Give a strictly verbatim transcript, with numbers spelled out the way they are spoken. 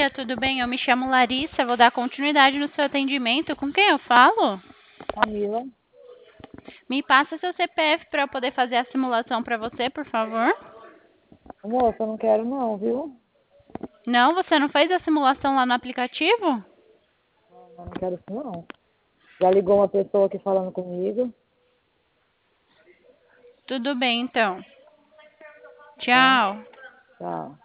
dia, tudo bem? Eu me chamo Larissa, vou dar continuidade no seu atendimento. Com quem eu falo? Camila. Me passa seu C P F para eu poder fazer a simulação para você, por favor. Moça, eu não quero não, viu? Não, você não fez a simulação lá no aplicativo? Não, eu não quero isso não. Já ligou uma pessoa aqui falando comigo, Tudo bem, então. tá? Tchau. Tchau.